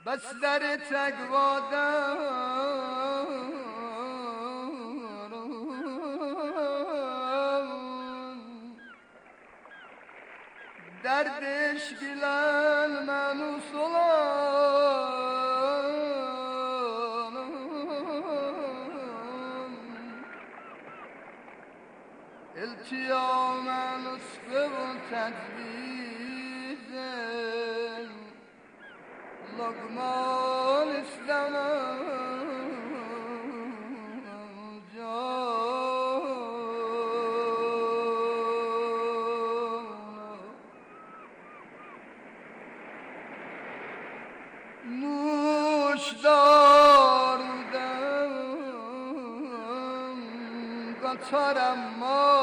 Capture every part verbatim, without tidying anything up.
بس در تقوادم دردش گلن منو سلام التیام نصفه و تجویزم لقمان اسلام نوش دارودم kaçarım ma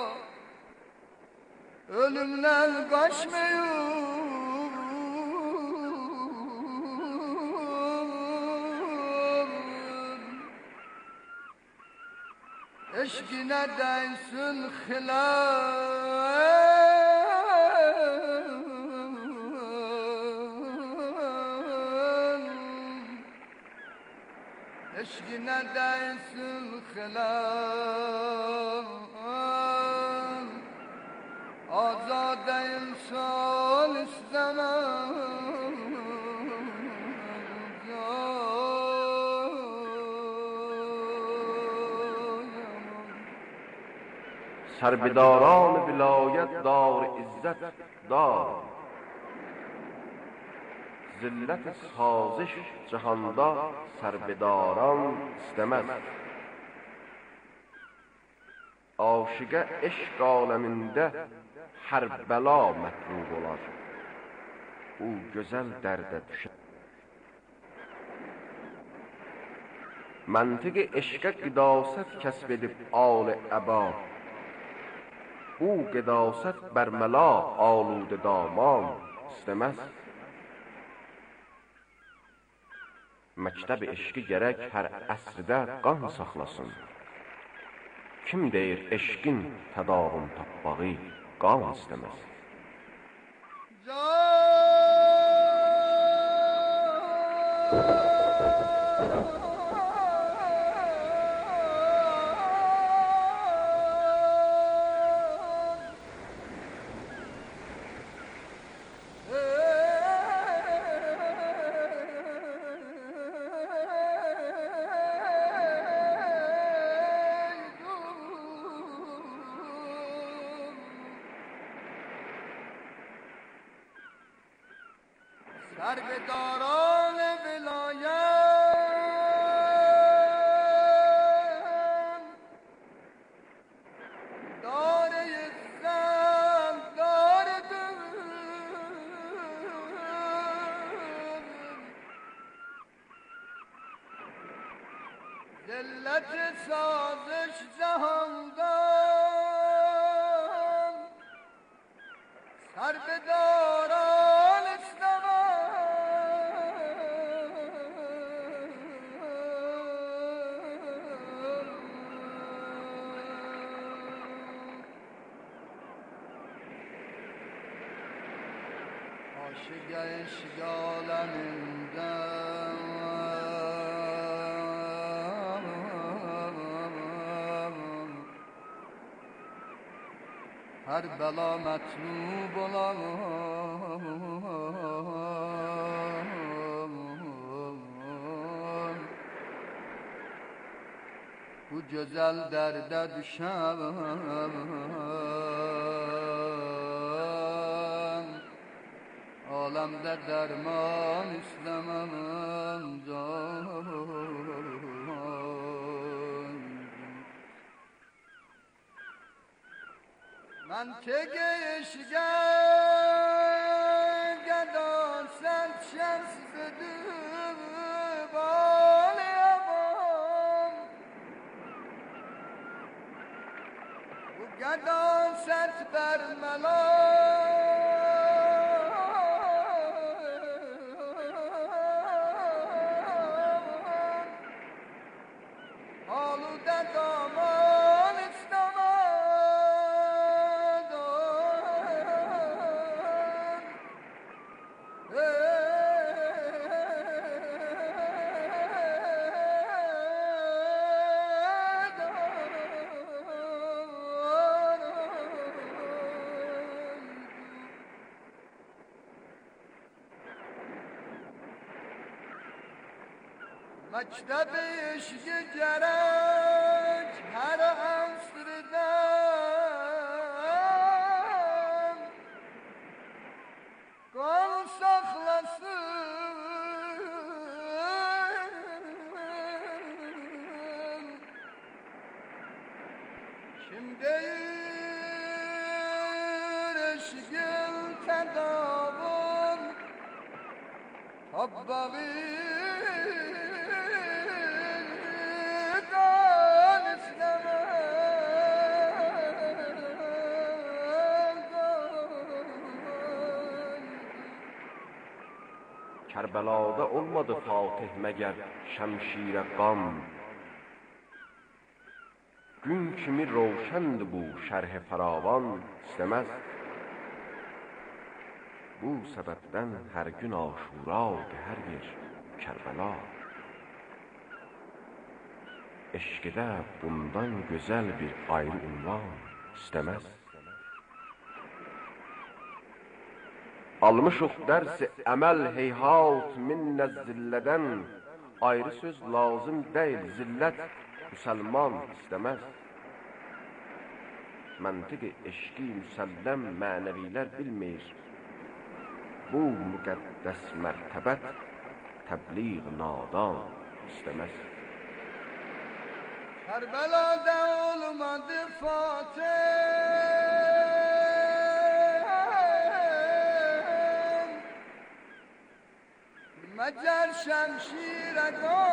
ölümden kaçmıyorum eşkine değsin hilal eşkine değsin hilal azade insan istemem سربداران ولایت دار عزت دار ذلت سازش جهاندا سربداران istemez aşıqa eşq aləmində hər bəla mətlub olar o gözəl dərdə düşər məntiqi eşqə qidasət kəsb edib al əba o qidasət bərməla alud daman istemez məktəb eşqi gərək hər əsrdə qan saxlasın kim deyir eşqin tədavüm tapmağı qan istemez سربداران ولایت دار عزت دار ذلت سازش جهاندار سربداران عاشق عشق عالمinde her bela metlub olan bu güzel derde düşen alemde derman istemem can من tek eşge gedan sen şems bedüm baliyamam bu gedan sert bermelan alude daman istemem مکتب عشق gerek her asrdan kan saklasın. Kim değil eşkin tedavun tabbağı Kerbela'da olmadı Fatih meğer şemşire gam. Gün kimi roşendi bu şerh faravan istemez. Bu sebepten her gün Aşura her yer Kerbela. Eşkide bundan güzel bir ayrı ünvan istemez. Almışıq dərsi əməl heyhat minnə zillədən. Ayrı söz lazım deyil zillət müsəlman istəməz. Məntiqi eşqi müsəlləm mənəvilər bilmir. Bu müqəddəs mərtəbət təbliğ nadan istəməz. Kerbela'da olmadı Fatih mecer şemşire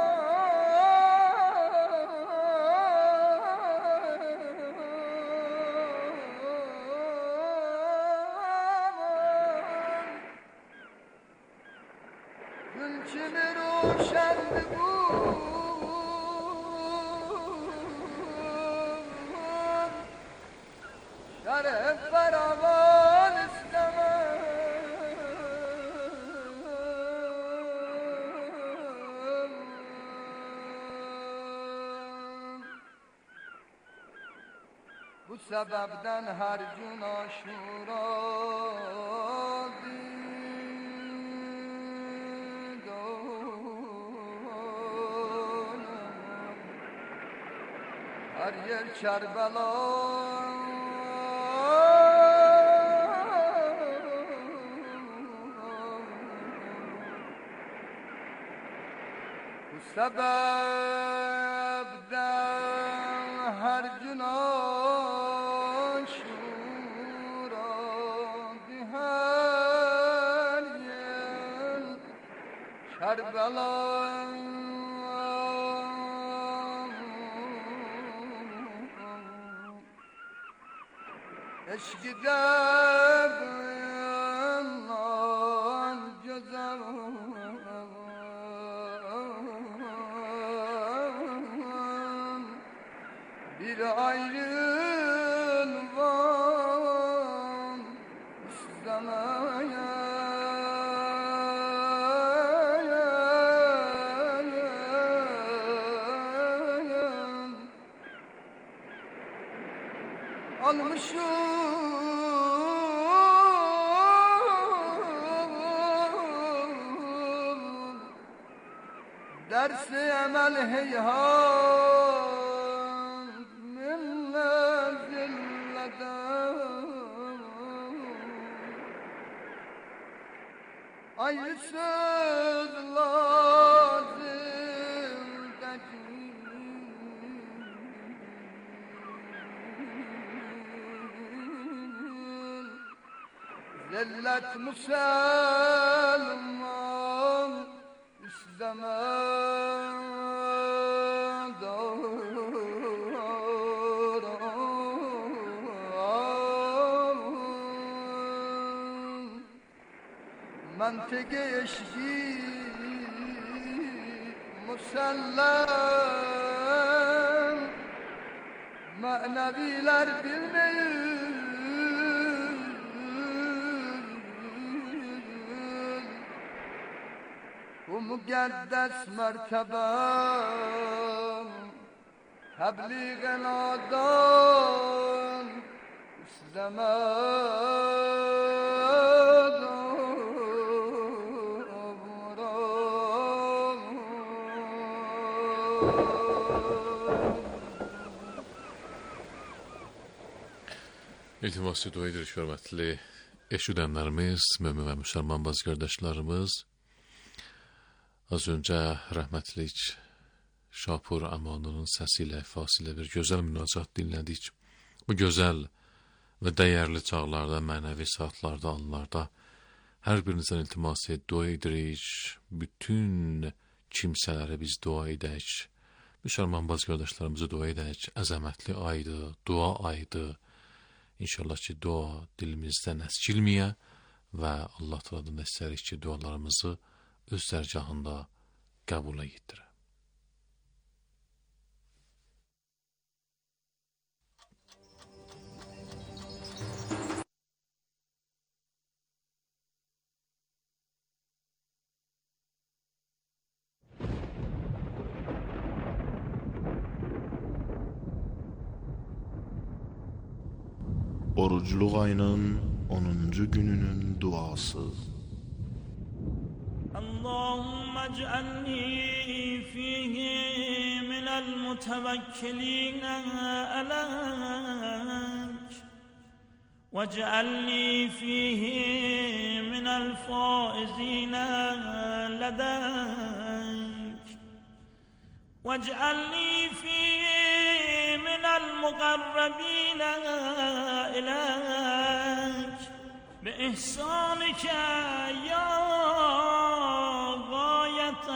gün kimi roşendi bu şeref faravan istemez. Bu sebepten her gün Aşura her yer Kerbela. Bu sebepten her gün Aşura her yer Kerbela. Eşkide bıyanan güzel bir ayrı ünvan istemeye. Almışım dersi emel heyhat minne zilleden. Ayrı söz lazım değil zillet müselman istemez. Mantık-ı eşki musallem maneviler bilmeyin. Bu mukaddes mertebe tebliğ-i nadan istemez. İltimas dua edirik hörmətli eşidənlərimiz, mömin və müsəlman baz qardaşlarımız. Az öncə rəhmətlik Şapur Amanının səsi ilə fasilə bir gözəl münacat dinlədik. Bu gözəl və dəyərli çağlarda, mənəvi saatlarda, anlarda hər birinizdən iltimas dua edirik. Bütün kimsələri biz dua edək. Müsəlman baz qardaşlarımızı dua edək. Əzəmətli aydır, dua aydır. İnşallah ki dua dilimizdən əskilməyə və Allah təaladan istəyirik ki dualarımızı öz dərgahında qəbul etdirə. Orucluq ayının onuncu gününün duası. اللهم اجعلني فيه من المتوكلين عليك واجعلني فيه من الفائزين لديك واجعلني فيه من المقربين إليك بإحسانك يا غاية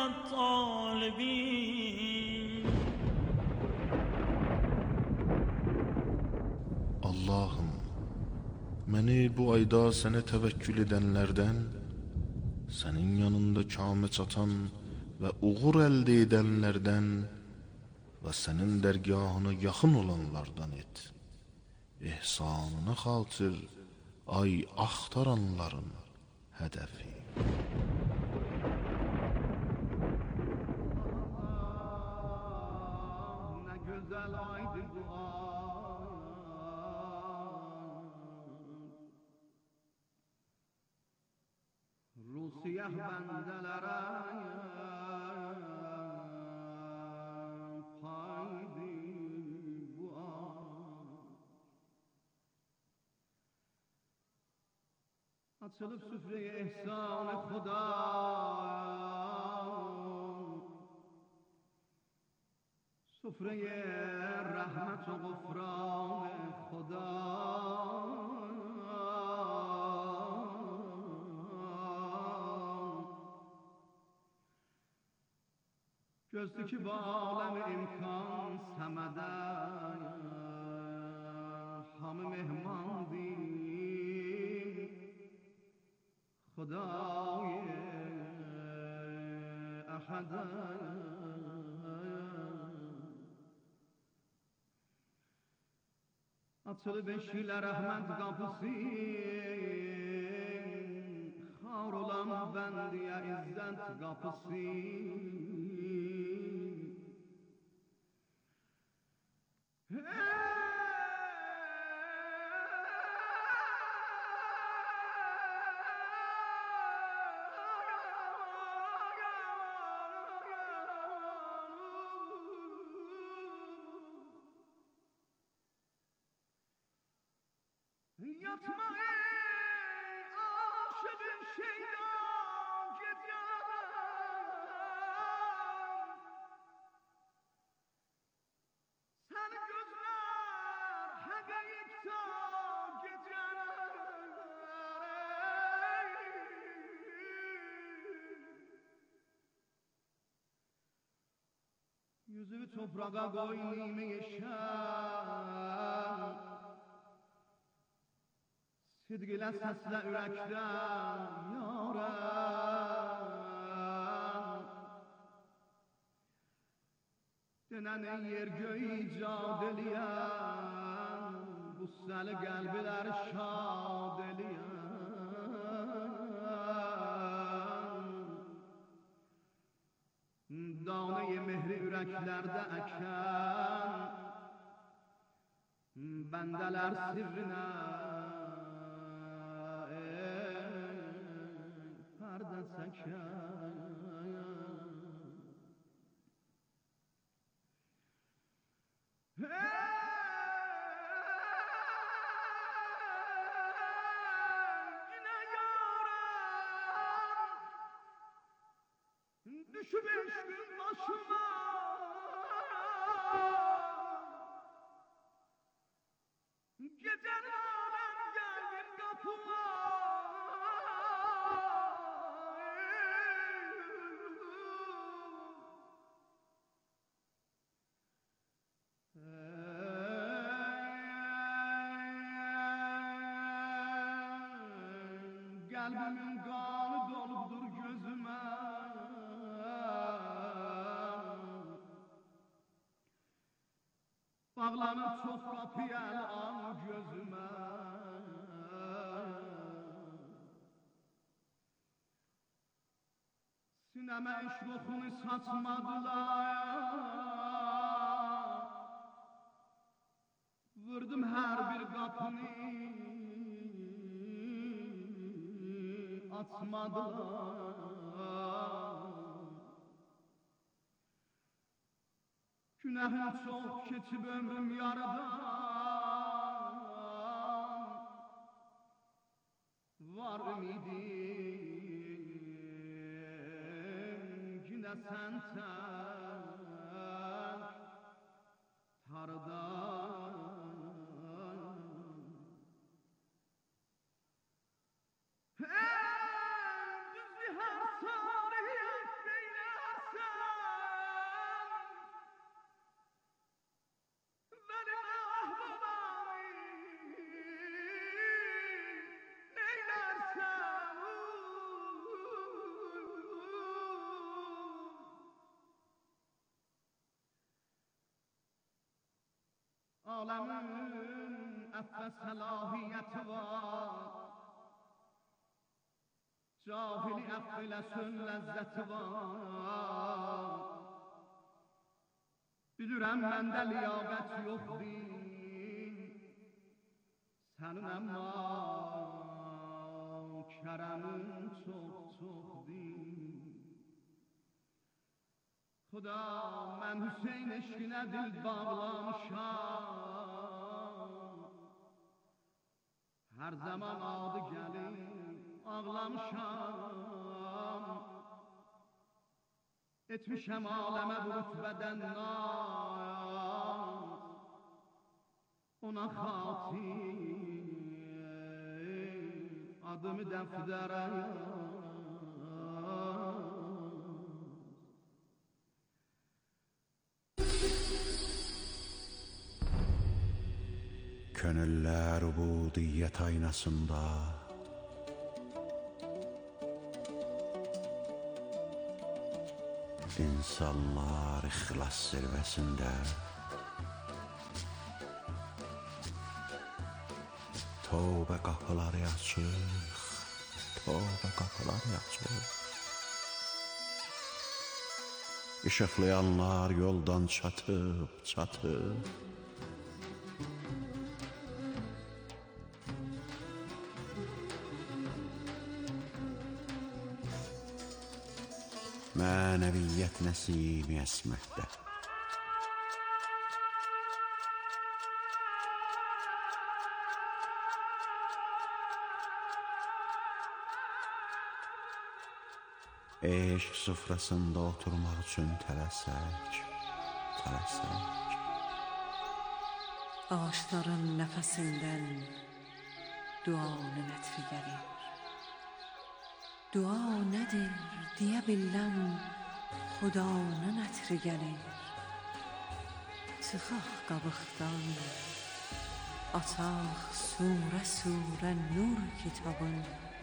الطالبين. Allah'ım, məni bu ayda sənə təvəkkül edənlərdən, sənin yanında kamə çatan və uğur əldə edənlərdən və sənin dərgahına yaxın olanlardan et. İhsanına xatir ay axtaranların hədəfi. Ne güzel aydı dua, Rusiyah bendelere paydı bu an. Açılıp süfreye ihsan-ı Xuda, süfreye rahmet و غفران خدا. Gözlü ki bu alem imkan semede, hamı mehmandi خدای احد. Açılı beşiyle rahmet kapısı, xar olan bendiye izzet kapısı. Yatma ey aşığın şeydan geceden, sen gözler hegeyikta geceler. Yüzü toprağa koy nime-i şen, Sidq ilə səslə ürəkdən yarəm. Denən ey yer göy icad eləyən, bu səli qəlblər şad eləyən. Danə-i mehri ürəklərdə əkən, bəndələr sirrinə Düşüp eşkin başıma gecenin alem geldin kapıma. Kalbimin kanı doludur gözüme. Bağlanır çok kapıya an gözüme. Sineme iş kokunu saçmadılar. Vurdum her bir kapını, açmadılar. Günahım çok, keçib ömrüm yaradan. Var ümidim, yine sen tek tardan. Alemin affə səlahiyyəti var. Cahili əff eləsin ləzzəti var. Bilirəm məndə liyaqət yoxdur, sənin əmma kərəmin çox-çoxdur. Xuda, mən Hüseyin eşqinə dil bağlamışam. Hər zaman adı gəlir, ağlamışam. Etmişəm aləmə bu rütbədən naz. Ona xatir adımı dəftərə yaz. Könüller ubudiyet aynasında İnsanlar ihlas zirvesinde Tövbe kapıları açık, tövbe kapıları açık. Işıklayanlar yoldan çatıp çatıp Mənəviyyət nəsimi əsməkdə Eşq süfrəsində oturmaq üçün tələsək, tələsək Ağaçların nəfəsindən duanın ətri gəlir. Dua nədir deyə biləm, Xudanın ətri gəlir. Çıxaq qabıqdan, açaq surə-surə nur kitabın.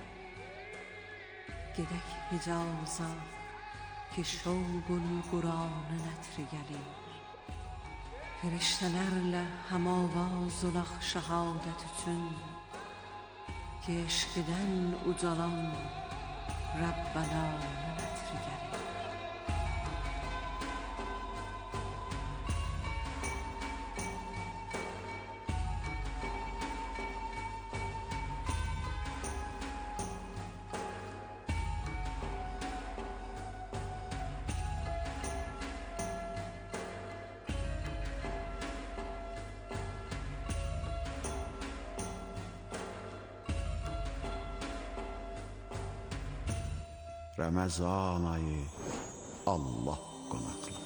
Gedək Hicaza ki şovqul Quranın ətri gəlir. Firiştələrlə həmavaz olaq şəhadət üçün ki eşqidən ucalan Rabbənanın ətri gəlir. Ramazan ayı Allah qonaqlığı.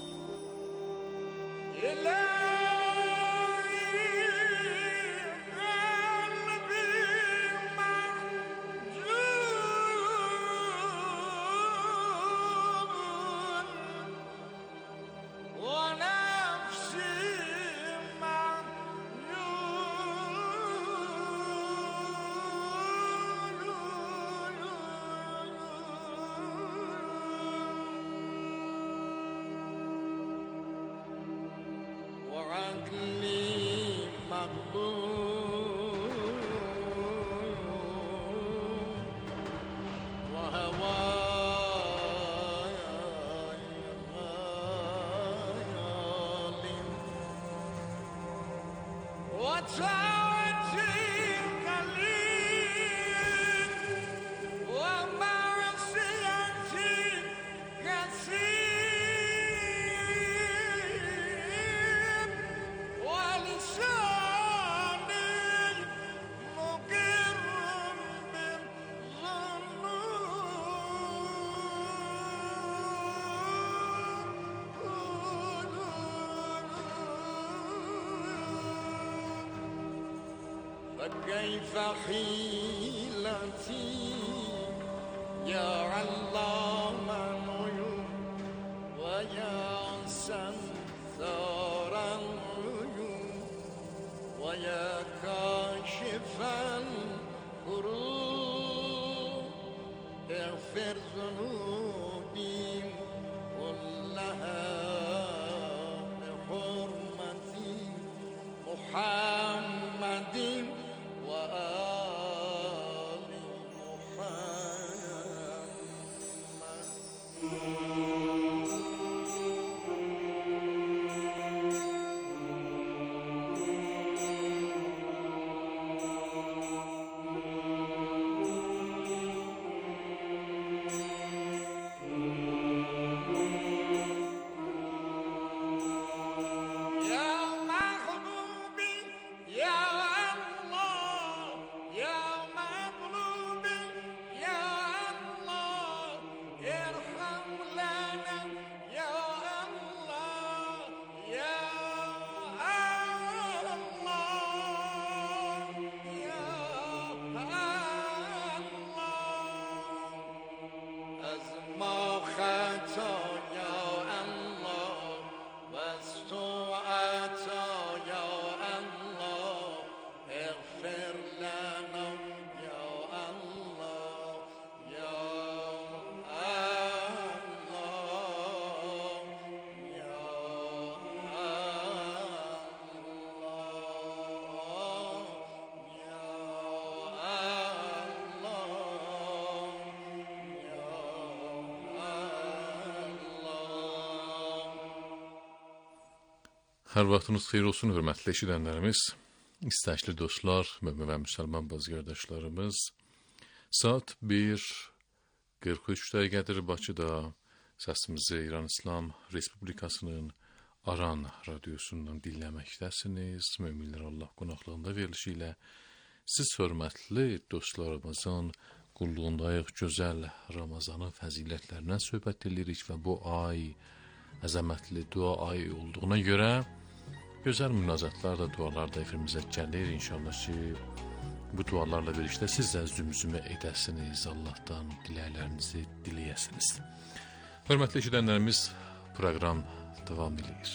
كيف حيلتي يا علام الغيوب ويا ستار العيوب ويا كاشف الكروب اغفر ذنوبي كلها بحرمة محمد Hər vaxtınız xeyir olsun, hörmətli eşidənlərimiz, istəkli dostlar, mömin və müsəlman bazqardaşlarımız. Saat bir qırx üç dəqiqədir Bakıda. Səsimizi İran İslam Respublikasının Aran radiosundan dinləməkdəsiniz. Möminlər Allah qonaqlığında verilişi ilə siz hörmətli dostlarımızın qulluğundayıq, gözəl Ramazanın fəzilətlərindən söhbət edirik və bu ay əzəmətli dua ayı olduğuna görə gözəl münacatlar da, dualar da efrimizə gəlir. İnşallah ki, bu dualarla birlikdə siz də zümzümə edəsiniz, Allahdan diləklərinizi diləyəsiniz. Hörmətli eşidənlərimiz, proqram davam edir.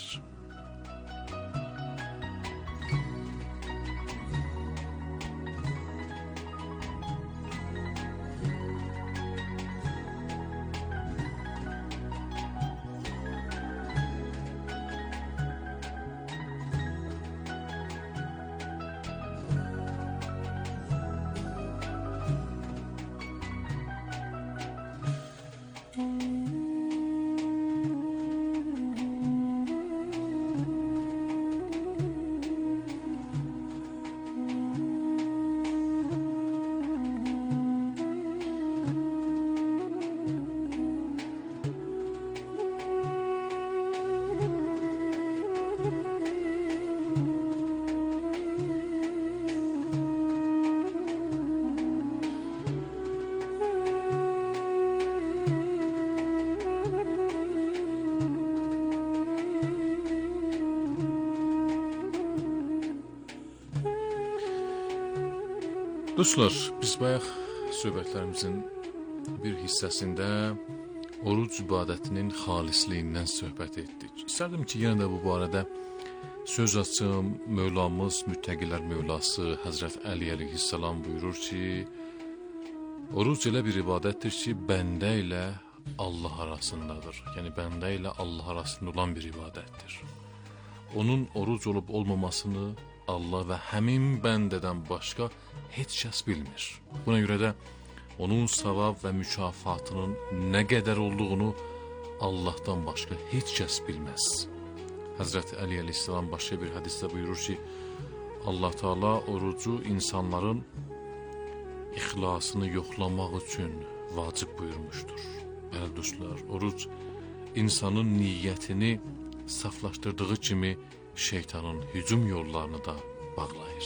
Dostlar, biz bayaq söhbətlərimizin bir hissəsində oruc ibadətinin xalisliyindən söhbət etdik. İstərdim ki, yenə də bu barədə söz açım. Mövlamız, müttəqilər Mövlası Həzrət Əli əleyhissalam buyurur ki, oruc elə bir ibadətdir ki, bəndə ilə Allah arasındadır. Yəni, bəndə ilə Allah arasında olan bir ibadətdir. Onun oruc olub olmamasını Allah və həmin bəndədən başqa heç kəs bilmir. Buna görə də onun savab və mükafatının nə qədər olduğunu Allahdan başqa heç kəs bilməz. Həzrət Əli əleyhissalam başqa bir hədisdə buyurur ki, Allah Teala orucu insanların ixlasını yoxlamaq üçün vacib buyurmuşdur. Bəli dostlar, oruc insanın niyyətini saflaşdırdığı kimi şeytanın hücum yollarını da bağlayır.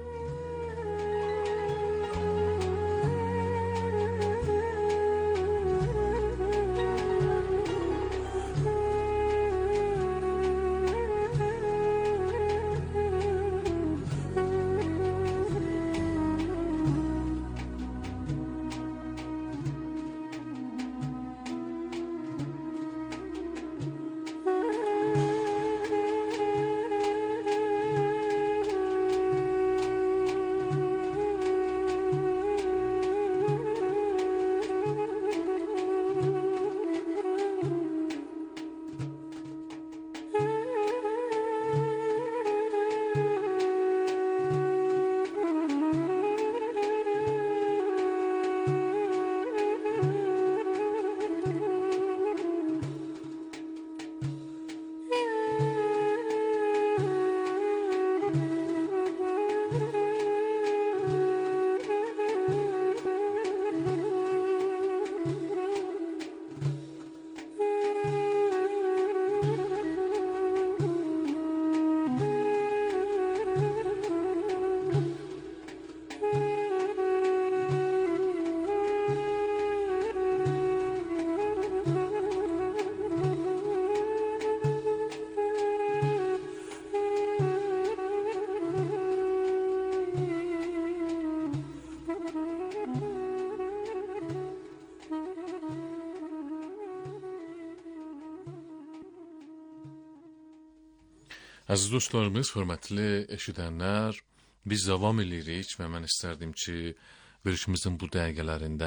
Əziz dostlarımız, hörmətli eşidənlər, biz davam edirik və mən istərdim ki, verilişimizin bu dəqiqələrində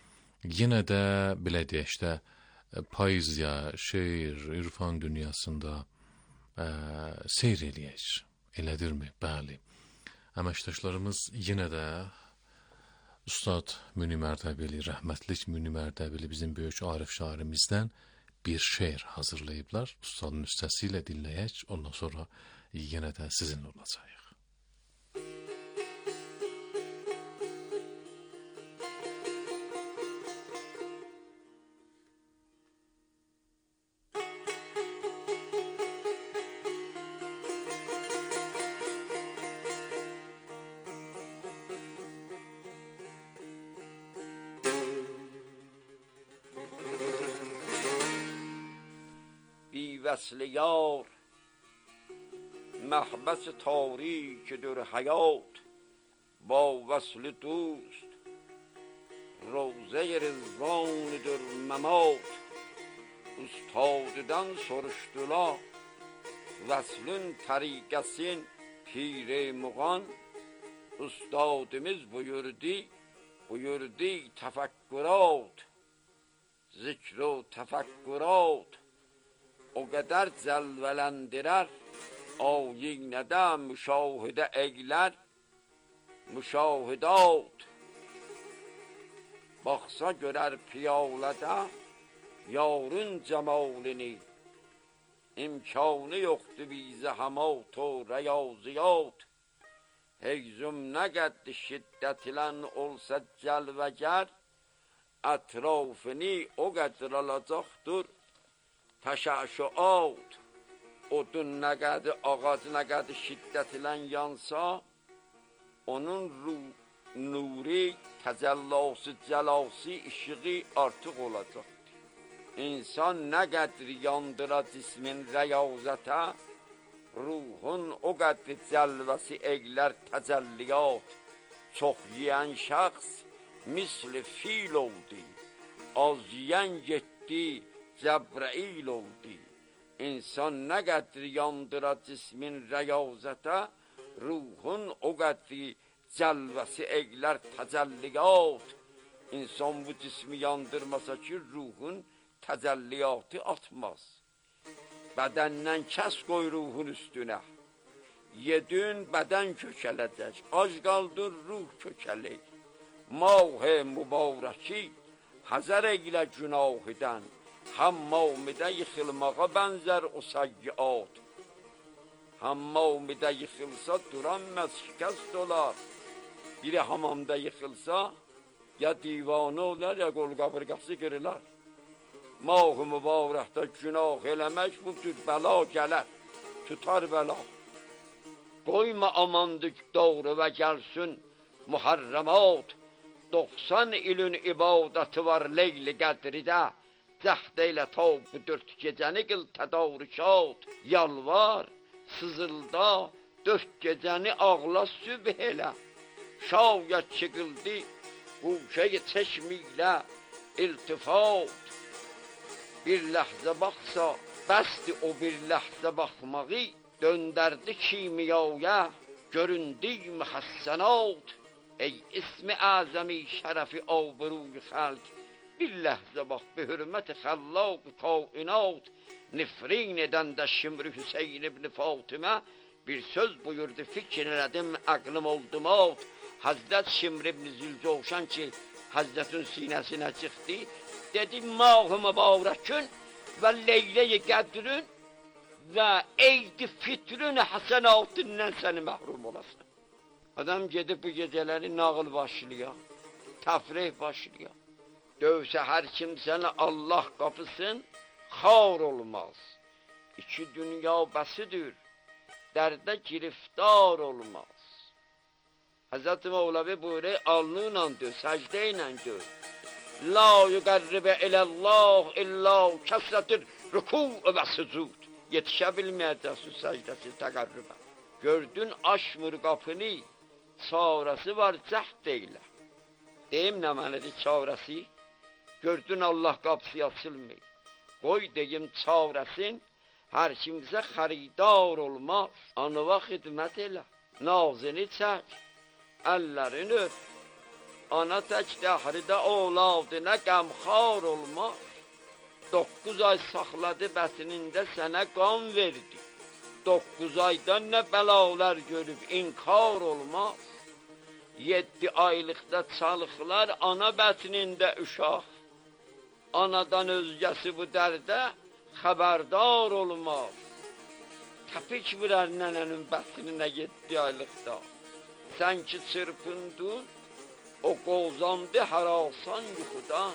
yenə də, belə deyək də, poeziya, şeir, irfan dünyasında ə, seyr eləyək. Elədirmi? Bəli. Əməkdaşlarımız yenə də Ustad Müni Mərdəbili, rəhmətlik Müni Mərdəbili bizim böyük arif şairimizdən bir şeir hazırlayıblar. Ustadın üstəsiyle dinləyək, ondan sonra yenə də sizinlə olacaq. وصل یار محبس تاریک در حیات با وصل دوست روزه رضوان در ممات ustadıdan soruşdular vəslün tariqəsin piri muğan ustadımız buyurdu buyurdu təfəkkürat zikr و təfəkkürat o qədər cəlvələndirər ayinədə müşahidə eylər müşahidat baxsa görər piyalədə yarın cəmalini imkanı yoxdur bizə hamat o rəyaziyat heyzüm nə qəddi şiddətilən olsa cəlvəgər ətrafını o qədər alacaqdır təşəşüat odun nə qədi ağac nə qədi şiddətilən yansa onun nuri təcəllası cəlası işığı artıq olacaq. İnsan nə qədri yandıra cismin rəyazətə, ruhun o qədri cəlvəsi eylər təcəlliyat. Çox yeyən şəxs misli fil oldu. Az yeyən getdi, Cəbrail oldu. İnsan nə qədri yandıra cismin rəyazətə, ruhun o qədri cəlvəsi eylər təcəlliyat. İnsan bu cismi yandırmasa ki, ruhun təcəlliyatı atmaz. Bədəndən kəs qoy ruhun üstünə. Yedin bədən kökələcək, ac qaldır ruh kökələk. Mah-ı mübarəki həzər eylə günahıdan, hammamidə yıxılmağa bənzər o səyyiat. Hammamidə yıxılsa duran məskəst olar. Biri hamamda yıxılsa, ya divanı olar, ya qol qabırqası qırılar. Mah-ı mübarəkdə günah eləmək bu tür bəla gələr, tutar bəla. Qoyma amandık doğru və gəlsin muharramat. doxsan ilin ibadəti var leyli qədridə. Cəhd eylə ta bu dörd gecəni qıl tədarükat. Yalvar, sızılda, dörd gecəni ağla sübh elə. Şayət çıqıldı, quşəyi çeşmiylə iltifat. Bir ləhzə baxsa, bəsdi o bir ləhzə baxmağı. Döndərdi kimiyaya, göründü mühəssənat. Ey ismi azəmi şərəfi avruy xalq, bir ləhzə bax bi hürməti xəllaq kainat. Nifrin edən də Şimri Hüseyin ibn Fatimə bir söz buyurdu, fikir elədim, əqlim oldu mat. Həzrət Şimri ibn Zülcovşan ki, Həzrətin sinəsinə çıxdı, dedi, mah-ı mübarəkün və leylə-i qədrün və eydi fitrün həsənatından səni məhrum olasın. Adam gedib bu gecələri nağıl başlıyor, təfrih başlıyor. Dövsə hər kimsəni Allah qapısın, xar olmaz. İki dünya bəsidir, dərdə giriftar olmaz. Həzrət Mevlevi buyuruyor, alnıyla döv, səcdə ilə döv. La yuqərribə iləllah illa kəsrətir rüku və sucud. Yetişə bilməyəcəksin səcdəsi təqərrübə. Gördün aşmır qapını, çarəsi var cəhd eylə. Deyim nə mənidir çarəsi? Gördün Allah qapısı açılmır. Qoy deyim çarəsin, hər kimsə xəridar olmaz. Anıva xidmət elə, nazını çək, əllərini öp. Ana tək dəhridə oğladına qəmxar olmaz. Doqquz ay saxladı bətinində sənə qan verdi. Doqquz aydan nə bəlalar görüb inkar olmaz. Yeddi aylıqda çalıqlar ana bətinində uşaq. Anadan özgəsi bu dərdə xəbərdar olmaz. Təpik vurər nənənin bətininə yeddi aylıqda. Sən ki çırpındın, o qozandı harasan yuxudan.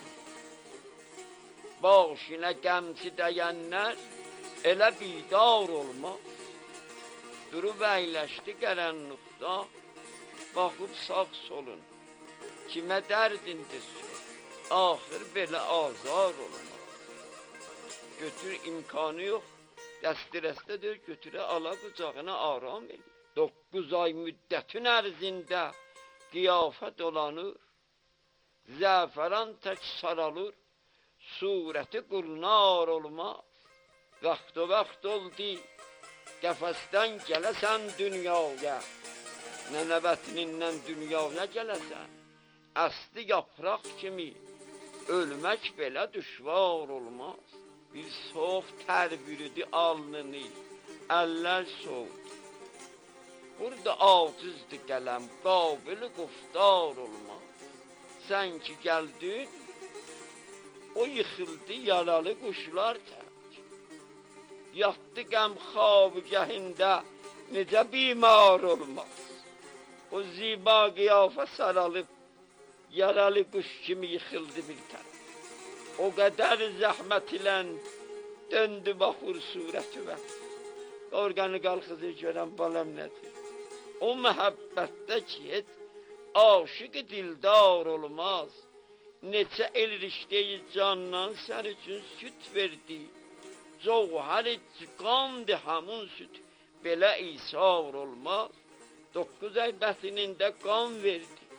Başına qəmçi dəyənlər elə bidar olmaz. Durub əyləşdi qərənlikdə, baxıb sağ solun. Kimə dərdindir sor, axır belə azar olmaz. Götür imkanı yox, dəstirəstədir, götürə ala qucağına aram edir. Doqquz ay müddətin ərzində qiyafə dolanır, zəfəran tək saralır, surəti qurnar olmaz. Vaxt o vaxt oldu, qəfəsdən gələsən dünyaya, nənəbətinindən dünyaya gələsən, əsli yapraq kimi ölmək belə düşvar olmaz. Bir soğuk tər bürüdü alnını, əllər soğudu. Burada acizdi qələm, qabili quftar olmaz. Sən ki gəldin, o yıxıldı yaralı quşlar tək. Yatdı qəm xabgəhində, necə bimar olmaz. O ziba qiyafə saralıb, yaralı quş kimi yıxıldı bir tərəf. O qədər zəhmət ilə döndü baxır surətüvə. Orqanı qalxızı görən balam nədir? O məhəbbətdə ki, heç aşıqı dildar olmaz. Neçə el rişteyi candan sən üçün süt verdi. Cavhər-i qandı həmun süt, belə isar olmaz. Doqquz ay bətinində qan verdi.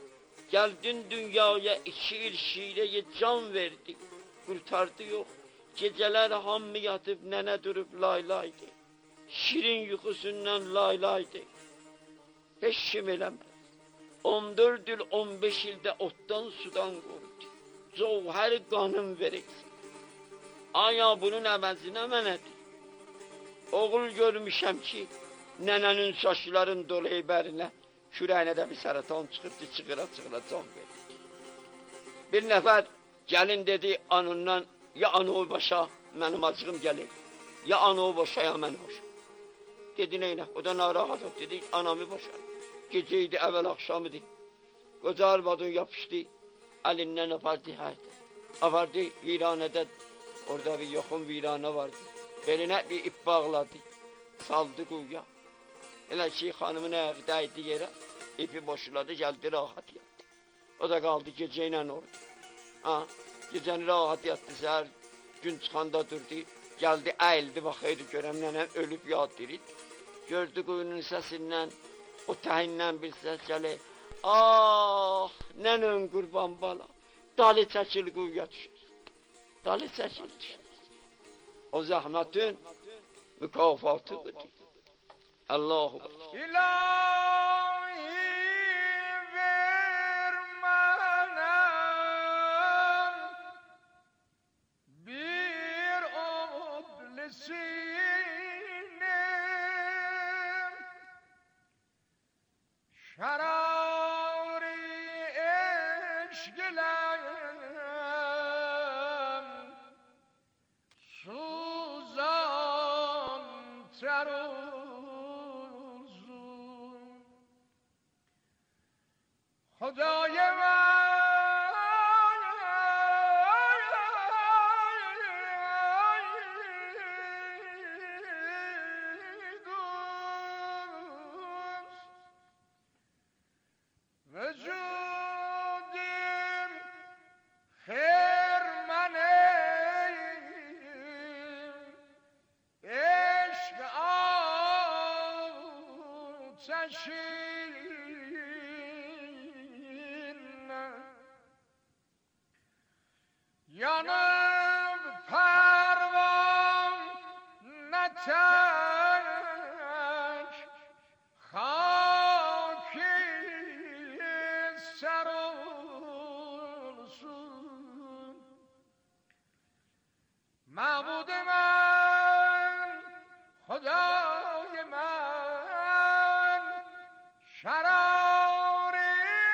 Geldin dünyaya iki il şireye can verdi. Kurtardı yok. Geceler hammi yatıp nene durup lay laydı. Şirin yuxusundan lay laydı. Heç kim eləmədi. on dörd il, on beş ildə otdan sudan qurdu. Cevher qanım verirsin. Aya bunun əvəzinə mənədir. Oğul görmüşəm ki, nənənin saçların dolayı bərinə, kürəyinə də bir səratan çıxıbdı, çıxıra çıxıra can verir. Bir nəfər gəlin dedi anından, ya anı başa, mənim acığım gəlir, ya anı başa, ya mən başa. Dedi neynə, o da narahat oldu, dedi anamı başa. Gece idi, evvel akşam idi. Koca arvadın yapıştı, elinden apardı, haydi. Apardı viranede, orada bir yoxun virane vardı. Beline bir ip bağladı, saldı kuyuya. Elə ki, xanımın ayağı dəydi yerə, ipi boşuladı, geldi rahat yattı. O da kaldı geceyle orada. Ha, geceni rahat yattı, səhər gün çıxanda durdu, geldi, əyildi, baxaydı, görəm nənəm ölüb yaddirir. Gördü kuyunun səsindən, o təhindən bir səs gəlir. Ah, nənən qurban bala, dalı çəkil quyuya düşür. Dalı çəkil düşür. O zəhmətin mükafatı budur. Allahu Ekber. İlahi ver mənə bir oblisini, şarari eşqiləm suzan teruzun. خدای vücudim hermanim eşk ateşinle yanıp pervan netek haki ser olsun. Mabud ben, Hudây ben, şarâr-ı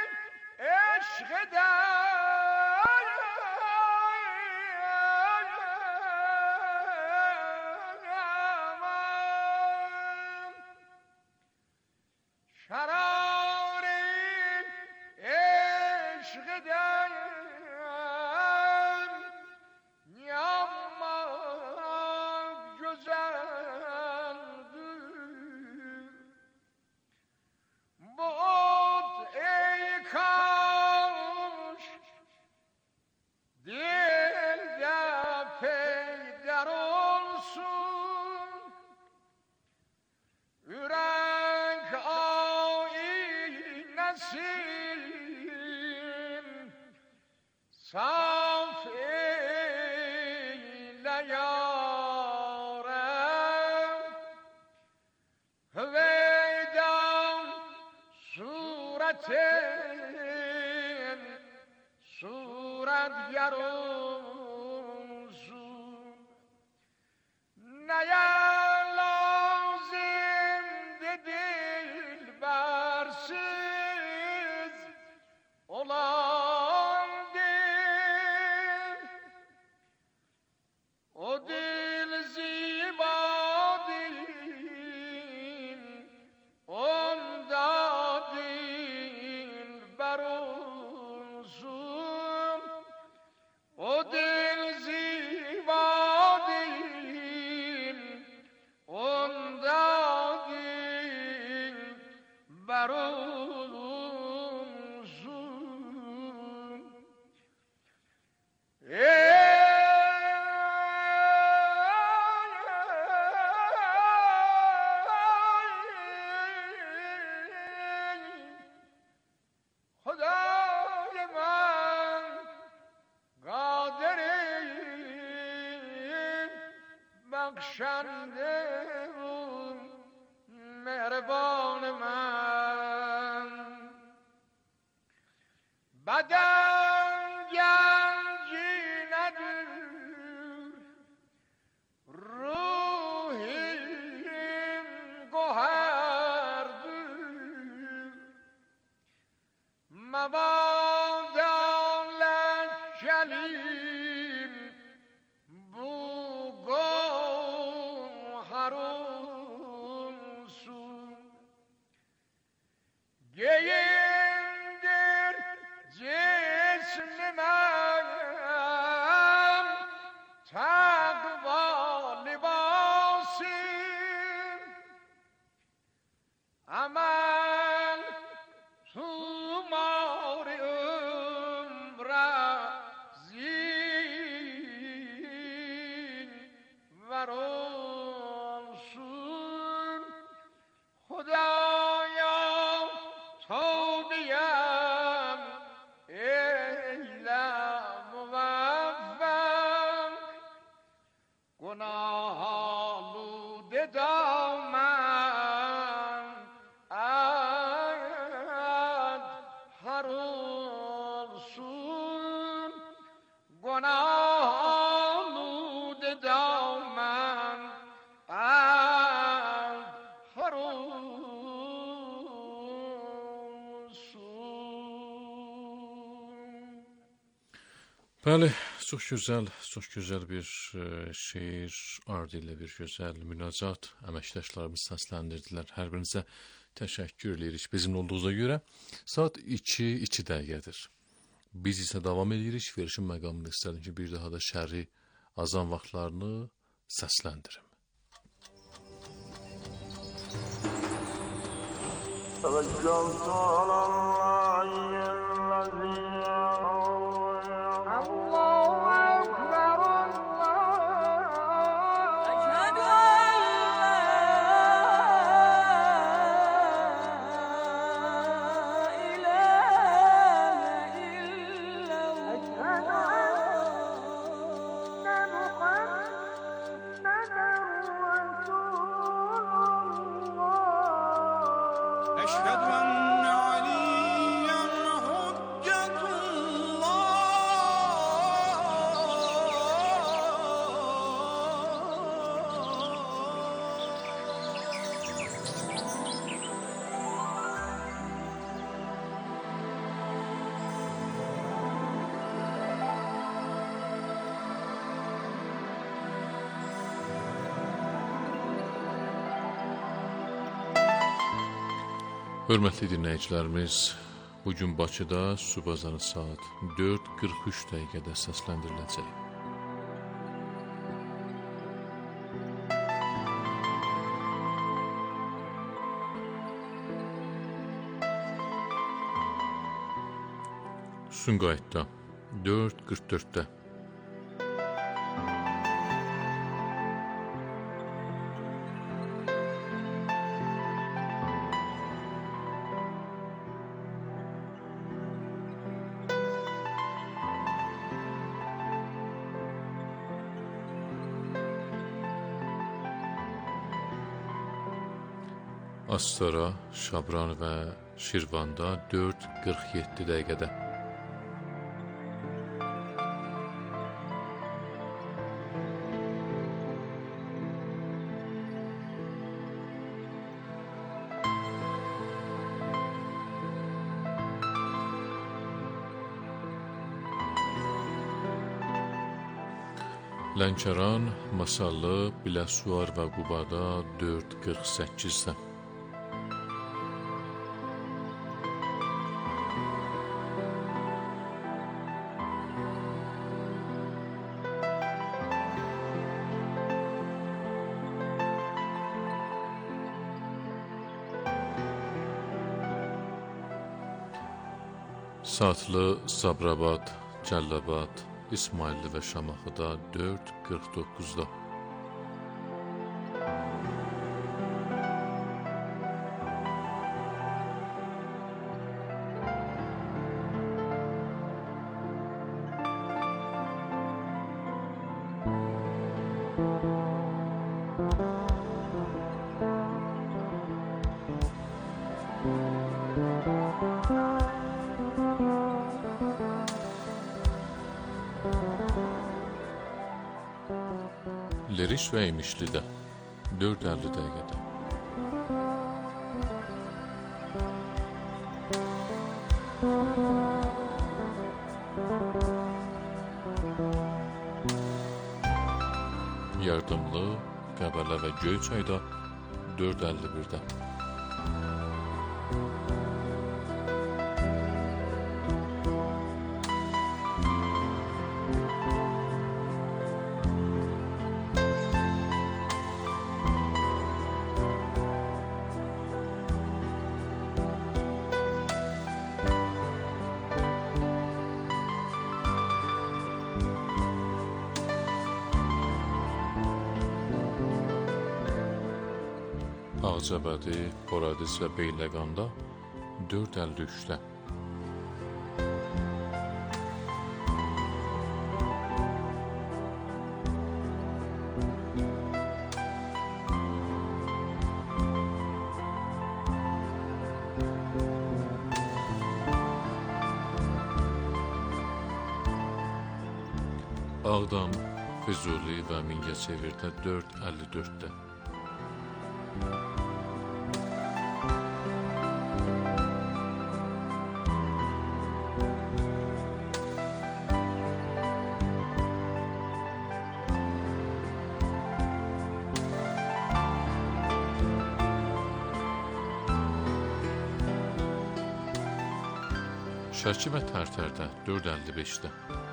eşkıdan şarâr-ı eşkıdan yanmak güzeldir. Bu ot ey kavuş dilde peyder olsun. Yürek aynesin saf eyle yârem. Hüveydam suretin suret yarulsun. Neye lazım dilbersiz olan dil, o dil ziba dil, onda dilber olsun. O dil ziba dil, بخشنده و مهربان من، بدن گنجی ندور، روحیم گوهر دور، مبادا لشلیم بو گوهرون سو، گیندر جسم من تقوا لباسیم، عمل تو مار عمر زین وران سون، خدایا تو بیم ایلا موفق، گناه آلوده دامن از هر سون، گناه آلوده دامن از هر سون. Bəli, çox gözəl, çox gözəl bir e, şeir, ardı ilə bir gözəl münacat əməkdaşlarımız səsləndirdilər. Hər birinizə təşəkkür edirik bizimlə olduğunuza görə. Saat iki, iki dəqiqədir. Biz isə davam edirik. Verişin məqamında istədim ki, bir daha da şəri azan vaxtlarını səsləndirim. توكلت على الله الذي الله أكبر الله أشهد أن لا إله إلا الله، أشهد أن محمدا رسول الله، أشهد أن عليا حجة Hörmətli dinləyicilərimiz, bugün Bakıda Subazanı saat dörd qırx üç dəqiqədə səsləndiriləcək. Sumqayıtda dörd qırx dörddə. Astara, Şabran və Şirvanda dörd qırx yeddi dəqiqədə. Lənkəran, Masallı, Biləsuvar və Qubada dörd qırx səkkizdə. Saatlı, Sabirabad, Cəllabad, İsmailli və Şamaxıda dörd qırx doqquzda. Leriş və İmişlidə dörd əlli dəqiqədə. Yardımlı, Qəbələ və Göyçayda dörd əlli birdə. Ağcabədi, Horadiz və Beyləqanda dörd əlli üçdə. Ağdam, Füzuli və Mingəçevirdə dörd əlli dörddə. Şəki və Tərtərdə dörd əlli beşdə.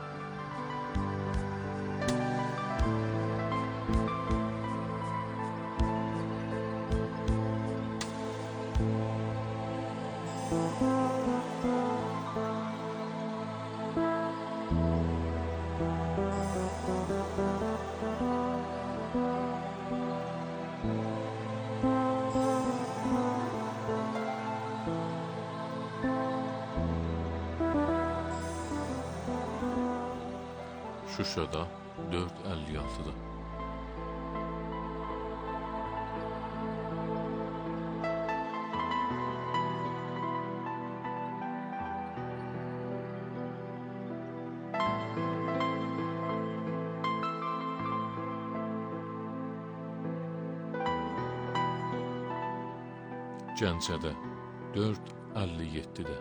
Şuşada dörd əlli altıda. Gəncədə dörd əlli yeddidə.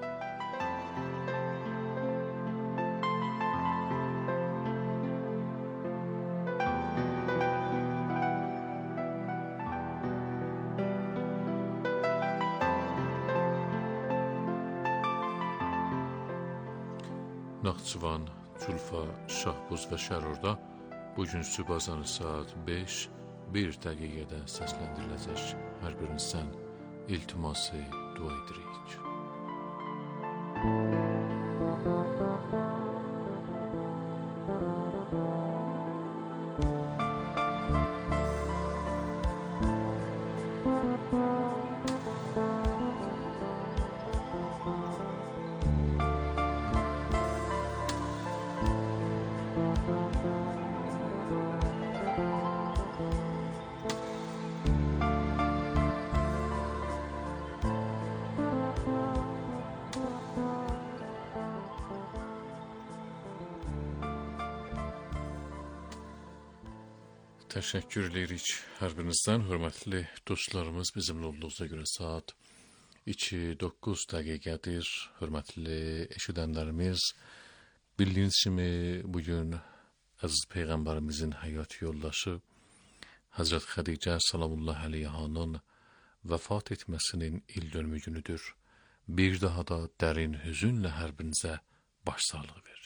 Naxçıvan, Culfa, Şahbuz və Şərurda bugün sübh saat beş bir dəqiqədə səsləndiriləcək. Hər birinizdən iltiması dua edirik. Təşəkkür edirik hər birinizdən, hörmətli dostlarımız. Bizimlə olduğunuza görə saat iki doqquz dəqiqədir. Hörmətli eşidənlərimiz, bildiyiniz kimi bugün əziz Peyğəmbərimizin həyat yoldaşı Həzrət Xədicə salamullah əleyhanın vəfat etməsinin il dönümü günüdür. Bir daha da dərin hüzünlə hər birinizə başsağlığı veririk.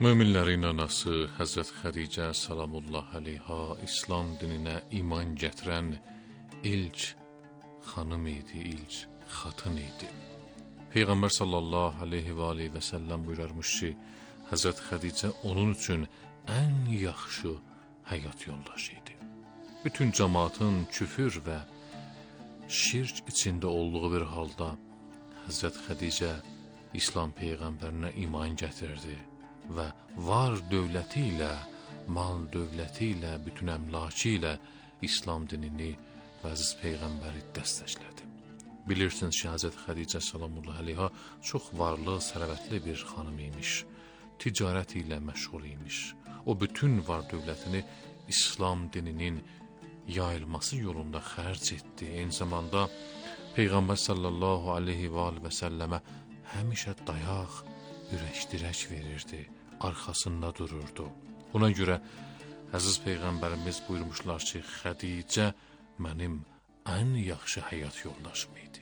Möminlərin anası Həzrət Xədicə salamullah əleyha İslam dininə iman gətirən ilk xanım idi, ilk xatın idi. Peyğəmbər sallallahu aleyhi və aleyhi və səlləm buyurarmış ki, Həzrət Xədicə onun üçün ən yaxşı həyat yoldaşı idi. Bütün cəmaatın küfür və şirk içində olduğu bir halda Həzrət Xədicə İslam Peyğəmbərinə iman gətirdi və var dövləti ilə, mal dövləti ilə, bütün əmlakı ilə İslam dinini və əziz Peyğəmbəri dəstəklədi. Bilirsiniz ki, Həzrət Xədicə salamullah əleyha çox varlı, sərvətli bir xanım imiş. Ticarət ilə məşğul imiş. O bütün var dövlətini İslam dininin yayılması yolunda xərc etdi. Eyni zamanda Peyğəmbər sallallahu aleyhi və aleyhi və səlləmə həmişə dayaq, ürək-dirək verirdi, arxasında dururdu. Ona görə əziz Peyğəmbərimiz buyurmuşlar ki, Xədicə mənim ən yaxşı həyat yoldaşım idi.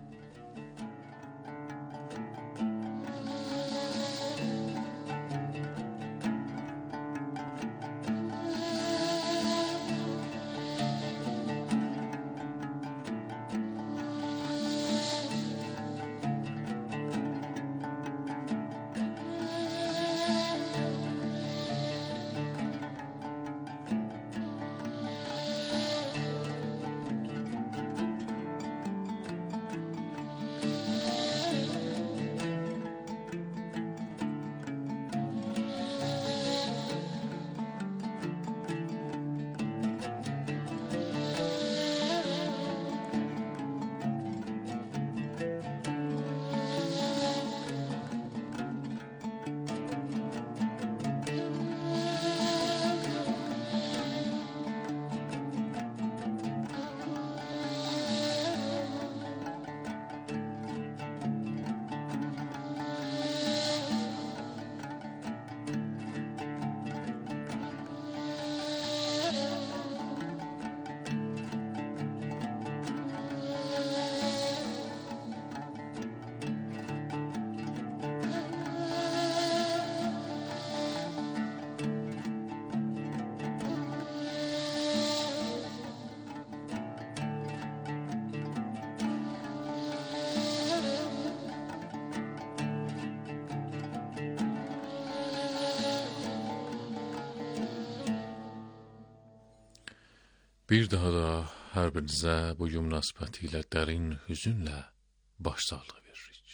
Bir daha da hər birinizə bu münasibəti ilə dərin hüzünlə başsağlığı veririk.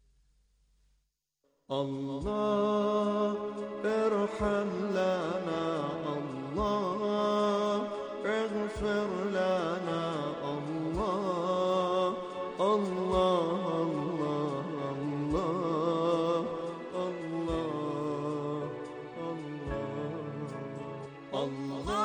Allah erham lana, Allah eğfir lana, Allah, Allah, Allah, Allah, Allah, Allah.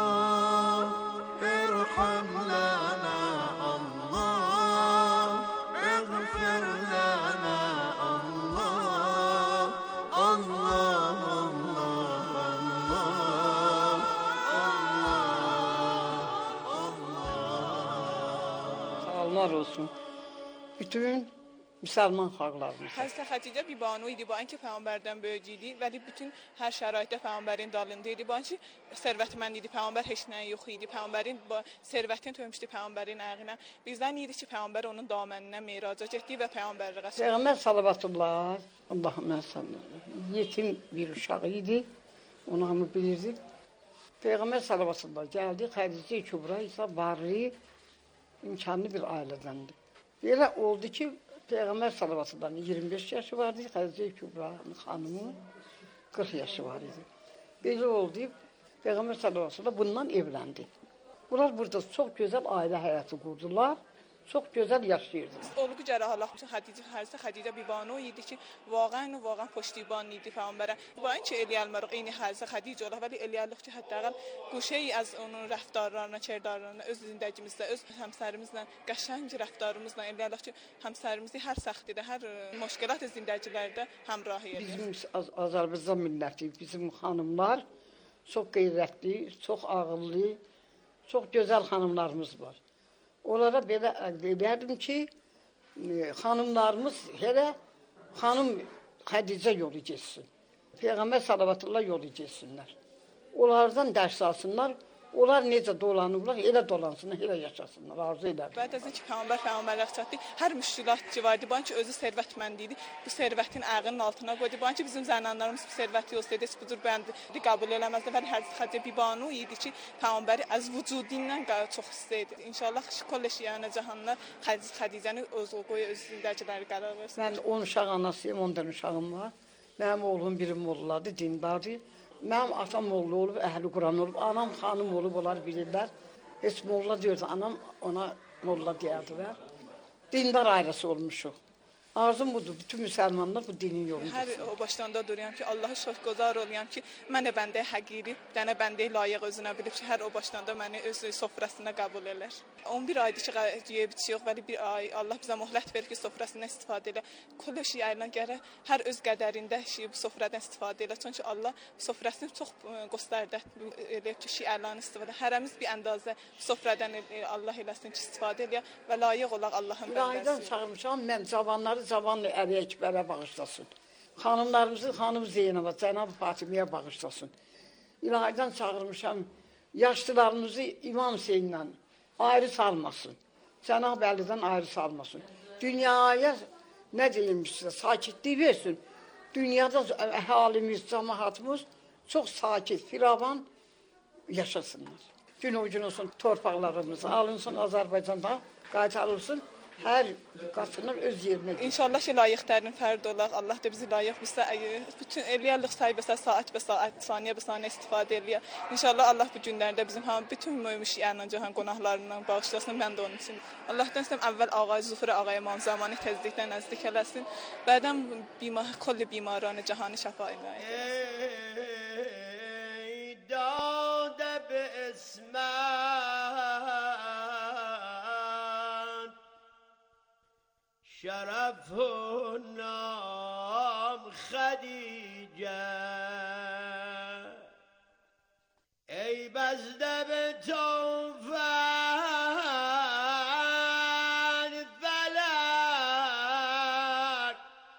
olsun bütün Müslüman xalqlarımız. Həzrət Xədicə bir banu idi, bu ki Peyğəmbərdən böyük idi və bütün hər şəraitdə Peyğəmbərin dalında idi. Bu ki sərvətmənd idi, Peyğəmbər heç nə yox idi. Peyğəmbərin sərvətini tökmüşdü Peyğəmbərin ayağına. Bizdən idi ki Peyğəmbər onun daməninə miraca getdi və Peyğəmbərliyə. Peyğəmbər sallallahu Allahümə sallallahu yetim bir uşaq idi. Onu hamı bilirdi. Peyğəmbər sallallahu gəldi, Xədicə Kübra isə varlı, imkanlı bir ailədəndir. Belə oldu ki, Peyğəmbər sallallahu iyirmi beş yaşı vardı, Xədicə Kübra'nın xanımı qırx yaşı var idi. Belə oldu, Peyğəmbər sallallahu bundan evləndi. Bunlar burada çox gözəl ailə həyatı qurdular, çox gözəl yaşayırdılar. Olgu cərahlar Xədicə, Həzrət Xədicə bir banu idi ki, vaqəən vaqəən puştiban idi Peyğəmbərə. Bu in ki eləyəlmərıq eyni Həzrət Xədicə olar, vəli eləyərlik ki, hətta quşey az onun rəftarlarına, çərdarlarına, öz zindəcimizdə, öz həmsərimizlə, qəşəng rəftarımızla eləyərlik ki, həmsərimizi hər səxtidə, hər məşkilat zindəcilərdə həmrah edir. Bizim Azərbaycan milləti, bizim xanımlar çox qeyrətli, çox ağıllı, çox gözəl xanımlarımız var. Onlara belə edərdim ki, xanımlarımız hələ xanım Xədicə yolu geçsin. Peyğəmbər salavatullah yolu getsinlər. Onlardan dərs alsınlar. Onlar necə dolanırlar, elə dolansınlar, elə yaşasınlar, arzu edər. Bəd əzə ki, Peyğəmbər Peyğəmbərlər çatdı. Hər müşkilat ki vardı, bu ki özü sərvətmənd idi. Bu sərvətin ayağının altına qoydu. Bu ki bizim zənanlarımız bu sərvəti yoxsa edə, bu cür bəndi qəbul eləməzdi. Və Həzrət Xədicə bibanu idi ki, Peyğəmbəri az vücudindən çox istəyirdi. İnşallah kollə şiyanə cahanlar Həzrət Xədicəni öz qoyu öz zindəcələri qərar versin. Mən on uşaq anasıyım, on dənə uşağım var. Mənim oğlum biri molladır, dindardır. Mənim atam molla olub, əhli Quran olub, anam xanım olub, onlar bilirlər. Heç molla diyordu, anam ona molla deyərdilər. Dindar ailesi olmuşuq. Arzum budur, bütün müsəlmanlar bu dinin yolunda. Hər o başlarında duruyorum ki, Allah'a şükürgüzar olayım ki, mənə bəndə həqiri, dənə bəndə layiq özünə bilib ki, hər o başlarında məni öz sofrasına qəbul elər. on bir aydır ki, yeyib içiyox, vəli bir ay Allah bizə möhlət verir ki, sofrasından istifadə elə. Kullu şeylərlə gərək hər öz qədərində şey, bu sofradan istifadə elə. Çünki Allah sofrasını çox göstərdi, elə ki, şeylərlə istifadə. Hərəmiz bir əndazə sofradan Allah eləsin ki, istifadə elə və layiq olaq Allahın bəndəsi. İlahidən çağırmışam, mən cavanları cavanlı Əli Əkbərə bağışlasın. Xanımlarımızı xanım Zeynəbə, Cənab-ı Fatimiyə bağışlasın. İlahidən çağırmışam, yaşlılarımızı İmam Hüseynlə ayrı salmasın. Cənab Əlidən ayrı salmasın. Dünyaya nə deyim sizə, sakitlik versin. Dünyada əhalimiz, cəmaatımız çox sakit, firavan yaşasınlar. Gün o gün olsun torpaqlarımız alınsın, Azərbaycanda qaytarılsın. Hər qatınır öz yerinə. İnşallah ki, layiqlərin fərd olaq. Allah da bizi layiq bilsə, bütün eləyərlik sahibəsə saat və saat, saniyə və saniyə istifadə eləyək. İnşallah Allah bu günlərdə bizim hamı bütün mühüm şiərlə cahan günahlarından bağışlasın. Mən də onun üçün. Allahdan istəyirəm əvvəl ağay Zuhur ağay İmam Zamanı təzyiqdən nəzdik eləsin. Bədən bimar, kolli bimaranı cahanı şəfa eləyin. ای داده به اسمت شرف و نام خدیجه ای بزده به توفن فلک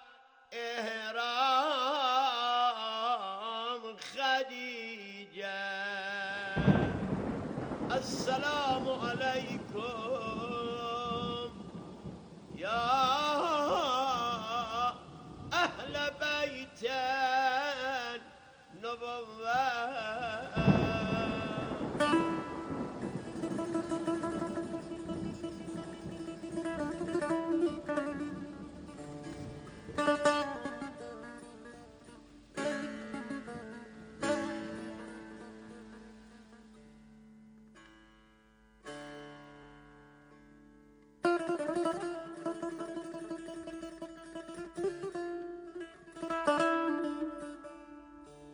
احرام خدیجه السلام علیکم یا اهل بیت نبوت.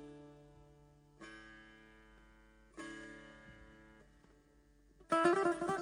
Thank you.